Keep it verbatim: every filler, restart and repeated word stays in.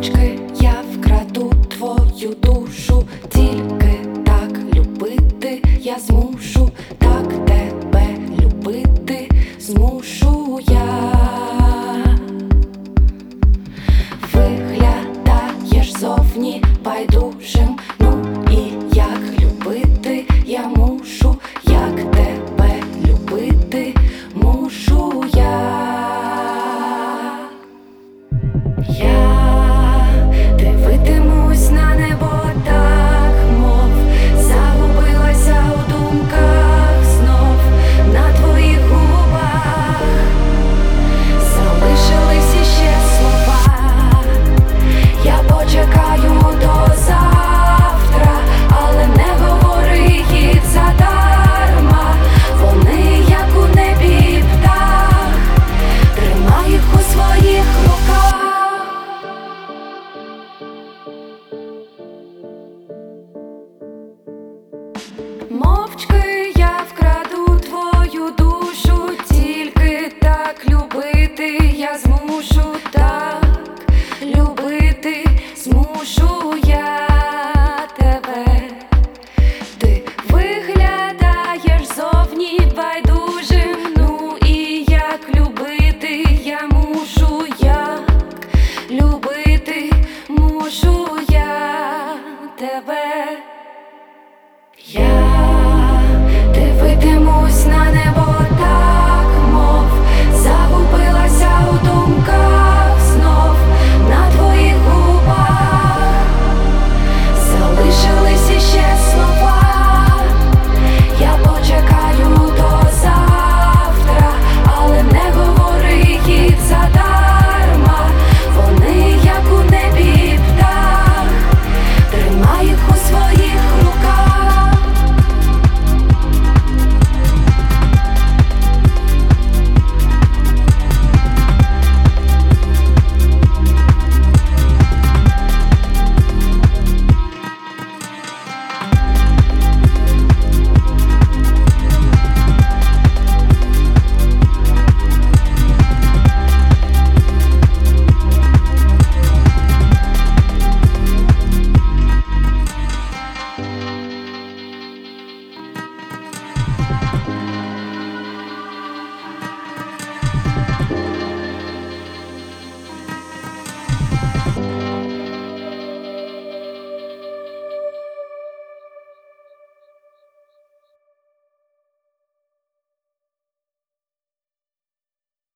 Мовчки я вкраду твою душу, тільки так любити я змушу, так тебе любити змушу я. Виглядаєш зовні байдужим, ну і як любити я мушу, як тебе любити мушу я. Я дивитимусь на небо так, мов загубилася у думках знов. На твоїх губах залишились іще слова. Я почекаю до завтра, але не говори їх задарма. Вони як у небі птах, тримай їх у своїх руках. Мовчки я вкраду твою душу, тільки так любити я змушу, так любити змушу